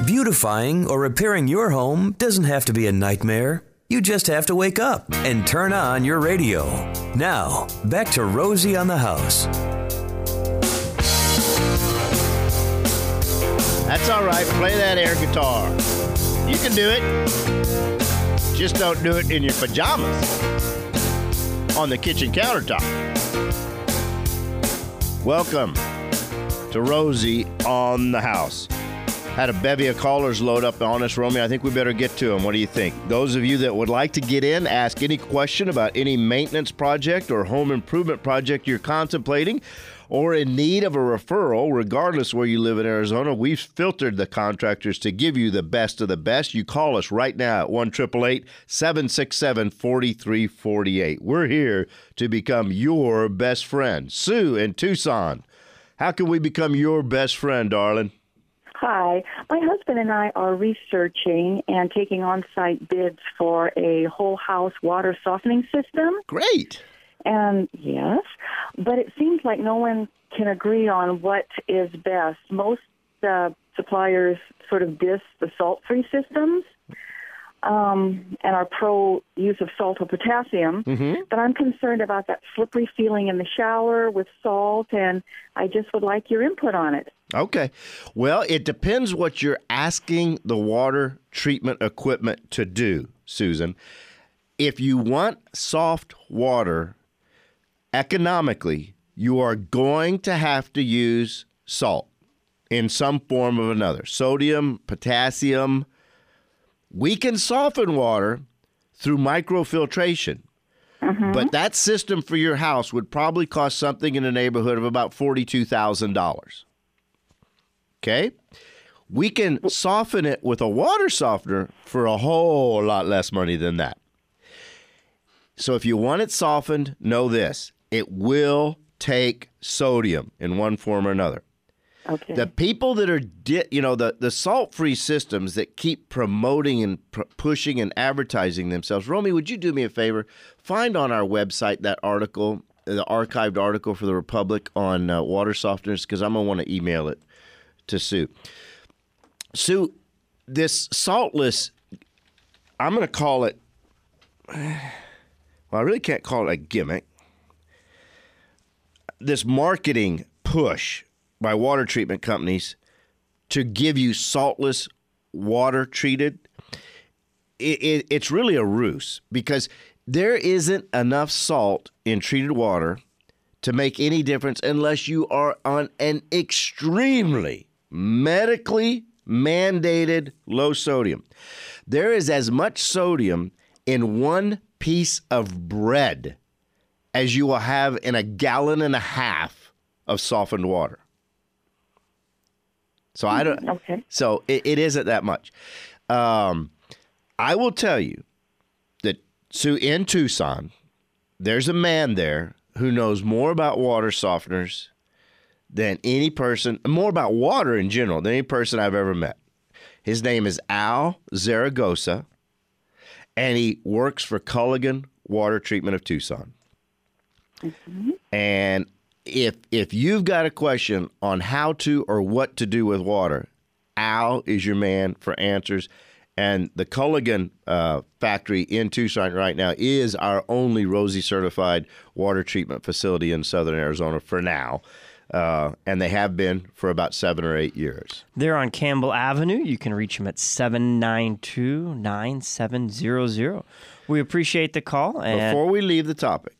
Beautifying or repairing your home doesn't have to be a nightmare. You just have to wake up and turn on your radio. Now, back to Rosie on the House. That's all right. Play that air guitar. You can do it. Just don't do it in your pajamas on the kitchen countertop. Welcome to Rosie on the House. Had a bevy of callers load up on us, Romy. I think we better get to them. What do you think? Those of you that would like to get in, ask any question about any maintenance project or home improvement project you're contemplating or in need of a referral, regardless where you live in Arizona, we've filtered the contractors to give you the best of the best. You call us right now at 1-888-767-4348. We're here to become your best friend. Sue in Tucson, how can we become your best friend, darling? Hi. My husband and I are researching and taking on-site bids for a whole house water softening system. Great. And yes, but it seems like no one can agree on what is best. Most suppliers sort of diss the salt-free systems and are pro use of salt or potassium. Mm-hmm. But I'm concerned about that slippery feeling in the shower with salt, and I just would like your input on it. Okay. Well, it depends what you're asking the water treatment equipment to do, Susan. If you want soft water, economically, you are going to have to use salt in some form or another. Sodium, potassium. We can soften water through microfiltration. Mm-hmm. But that system for your house would probably cost something in the neighborhood of about $42,000. Okay? We can soften it with a water softener for a whole lot less money than that. So if you want it softened, know this. It will take sodium in one form or another. Okay. The people that are, the salt-free systems that keep promoting and pushing and advertising themselves. Romy, would you do me a favor? Find on our website that article, the archived article for the Republic on water softeners, because I'm going to want to email it to Sue. Sue, this saltless, I'm going to call it, well, I really can't call it a gimmick. This marketing push by water treatment companies to give you saltless water treated, it's really a ruse, because there isn't enough salt in treated water to make any difference unless you are on an extremely medically mandated low sodium. There is as much sodium in one piece of bread as you will have in a gallon and a half of softened water. So I don't. Okay. So it isn't that much. I will tell you that, Sue, in Tucson, there's a man there who knows more about water softeners than any person, more about water in general than any person I've ever met. His name is Al Zaragoza, and he works for Culligan Water Treatment of Tucson. Mm-hmm. And if you've got a question on how to or what to do with water, Al is your man for answers. And the Culligan factory in Tucson right now is our only Rosie certified water treatment facility in southern Arizona for now. And they have been for about 7 or 8 years. They're on Campbell Avenue. You can reach them at 792-9700. We appreciate the call. And Before we leave the topic,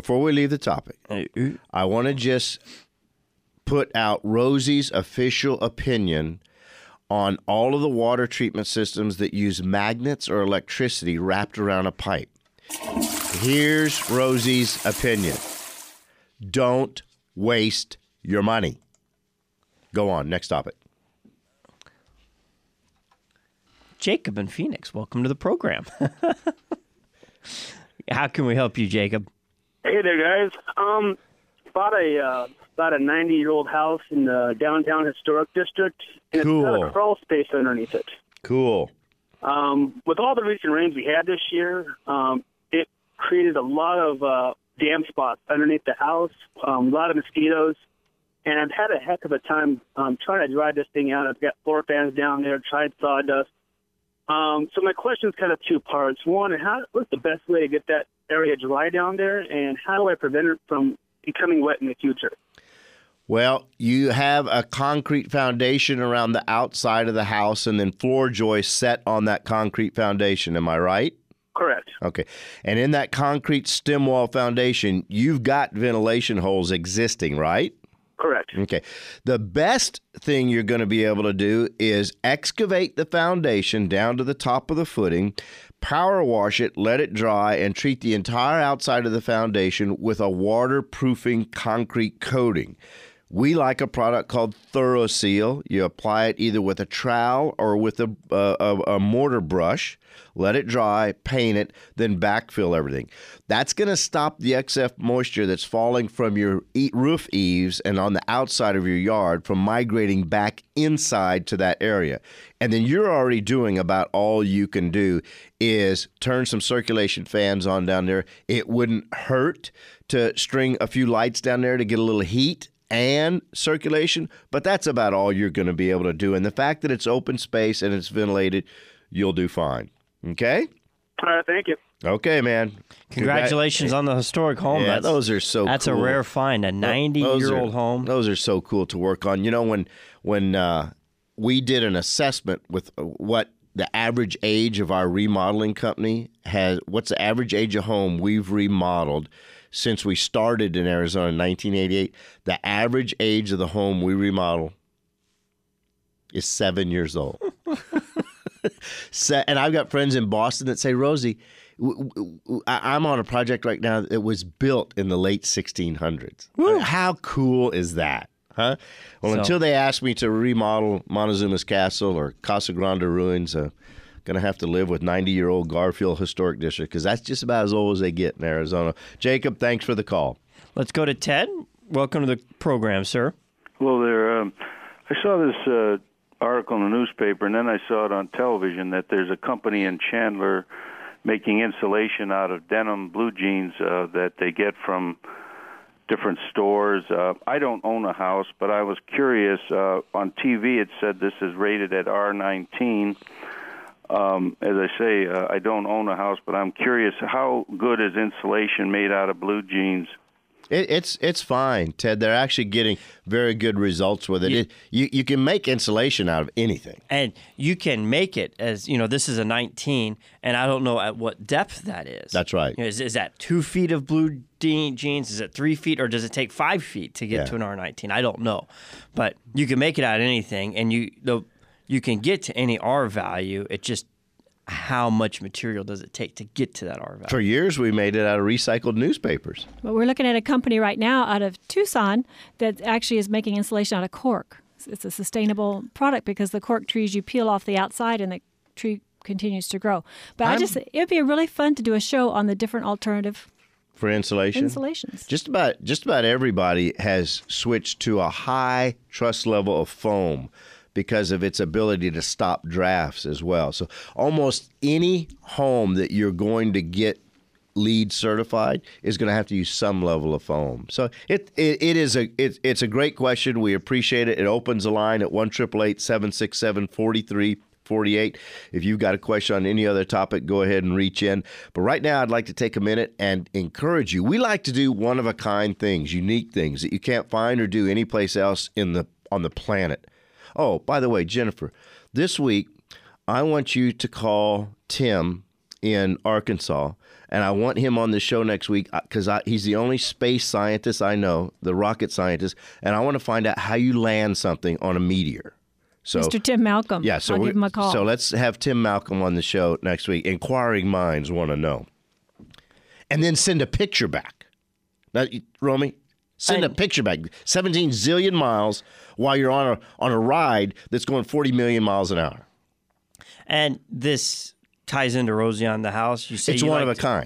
I want to just put out Rosie's official opinion on all of the water treatment systems that use magnets or electricity wrapped around a pipe. Here's Rosie's opinion. Don't waste your money. Go on, next topic. Jacob in Phoenix, welcome to the program. How can we help you, Jacob? Hey there, guys. Bought a about a 90-year-old house in the downtown historic district, and It's got a crawl space underneath it. Cool. With all the recent rains we had this year, it created a lot of damp spots underneath the house, a lot of mosquitoes. and I've had a heck of a time trying to dry this thing out. I've got floor fans down there, tried sawdust. So my question is kind of two parts. One, what's the best way to get that area dry down there, and how do I prevent it from becoming wet in the future? Well, you have a concrete foundation around the outside of the house and then floor joists set on that concrete foundation. Am I right? Correct. Okay. And in that concrete stem wall foundation, you've got ventilation holes existing, right? Correct. Okay. The best thing you're going to be able to do is excavate the foundation down to the top of the footing, power wash it, let it dry, and treat the entire outside of the foundation with a waterproofing concrete coating. We like a product called ThoroSeal. You apply it either with a trowel or with a mortar brush. Let it dry, paint it, then backfill everything. That's going to stop the excess moisture that's falling from your roof eaves and on the outside of your yard from migrating back inside to that area. And then you're already doing about all you can do is turn some circulation fans on down there. It wouldn't hurt to string a few lights down there to get a little heat and circulation, but that's about all you're going to be able to do. And the fact that it's open space and it's ventilated, you'll do fine. Okay? All right, thank you. Okay, man. Congratulations on the historic home. Yeah, those are so That's cool. a rare find, a 90-year-old home. Those are so cool to work on. You know, when we did an assessment with what the average age of our remodeling company has, what's the average age of home we've remodeled since we started in Arizona in 1988, the average age of the home we remodel is 7 years old. And I've got friends in Boston that say, Rosie, I'm on a project right now that was built in the late 1600s. Woo. How cool is that? Huh? Well, until they ask me to remodel Montezuma's Castle or Casa Grande ruins, going to have to live with 90-year-old Garfield Historic District because that's just about as old as they get in Arizona. Jacob, thanks for the call. Let's go to Ted. Welcome to the program, sir. Hello there. I saw this article in the newspaper, and then I saw it on television that there's a company in Chandler making insulation out of denim blue jeans that they get from different stores. I don't own a house, but I was curious. On TV, it said this is rated at R19. As I say, I don't own a house, but I'm curious, how good is insulation made out of blue jeans? It's fine, Ted. They're actually getting very good results with it. You can make insulation out of anything. And you can make it as, this is a 19, and I don't know at what depth that is. That's right. Is that 2 feet of blue jeans? Is it 3 feet, or does it take 5 feet to get to an R19? I don't know. But you can make it out of anything, and you can get to any R value. It just, how much material does it take to get to that R value? For years, we made it out of recycled newspapers. But we're looking at a company right now out of Tucson that actually is making insulation out of cork. It's a sustainable product because the cork trees, you peel off the outside and the tree continues to grow. But it'd be really fun to do a show on the different alternative for insulation. Insulations. Just about everybody has switched to a high trust level of foam because of its ability to stop drafts as well. So almost any home that you're going to get LEED certified is going to have to use some level of foam. So it's a great question. We appreciate it. It opens the line at 1-888-767-4348. If you've got a question on any other topic, go ahead and reach in. But right now, I'd like to take a minute and encourage you. We like to do one-of-a-kind things, unique things that you can't find or do anyplace else on the planet. Oh, by the way, Jennifer, this week, I want you to call Tim in Arkansas, and I want him on the show next week because he's the only space scientist I know, the rocket scientist, and I want to find out how you land something on a meteor. So, Mr. Tim Malcolm. Yeah, so I'll give him a call. So let's have Tim Malcolm on the show next week. Inquiring minds want to know. And then send a picture back. Now, Romy, send a picture back. 17 zillion miles while you're on a ride that's going 40 million miles an hour. And this ties into Rosie on the House. You say it's one of a kind.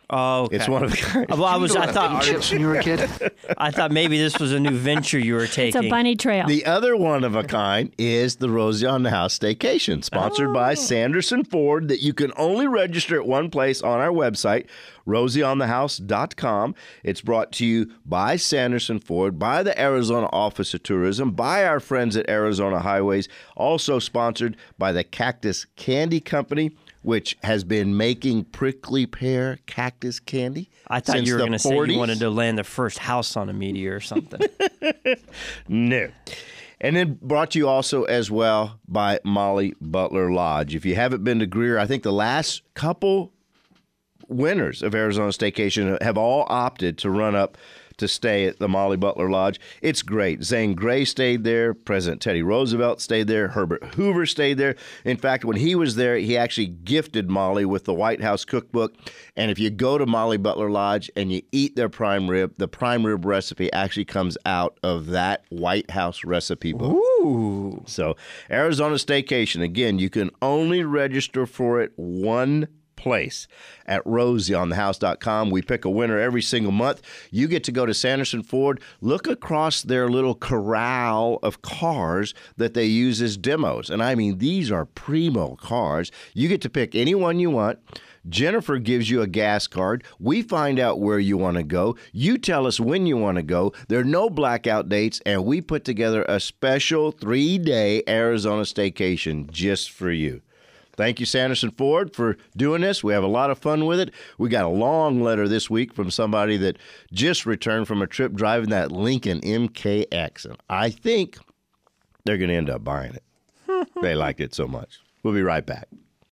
Oh, okay. It's one of a kind. Well, I thought chips when you were a kid. I thought maybe this was a new venture you were taking. It's a bunny trail. The other one of a kind is the Rosie on the House Staycation, sponsored by Sanderson Ford, that you can only register at one place on our website, rosieonthehouse.com. It's brought to you by Sanderson Ford, by the Arizona Office of Tourism, by our friends at Arizona Highways, also sponsored by the Cactus Candy Company, which has been making prickly pear cactus candy. I thought since you were the going to say 40s. you wanted to land the first house on a meteor or something. No. And then brought to you also as well by Molly Butler Lodge. If you haven't been to Greer, I think the last couple winners of Arizona Staycation have all opted to run up to stay at the Molly Butler Lodge. It's great. Zane Grey stayed there. President Teddy Roosevelt stayed there. Herbert Hoover stayed there. In fact, when he was there, he actually gifted Molly with the White House cookbook. And if you go to Molly Butler Lodge and you eat their prime rib, the prime rib recipe actually comes out of that White House recipe book. Ooh. So Arizona Staycation, again, you can only register for it one place at rosieonthehouse.com. We pick a winner every single month. You get to go to Sanderson Ford, look across their little corral of cars that they use as demos. And I mean, these are primo cars. You get to pick any one you want. Jennifer gives you a gas card. We find out where you want to go. You tell us when you want to go. There are no blackout dates, and we put together a special 3-day Arizona Staycation just for you. Thank you, Sanderson Ford, for doing this. We have a lot of fun with it. We got a long letter this week from somebody that just returned from a trip driving that Lincoln MKX. And I think they're going to end up buying it. They liked it so much. We'll be right back.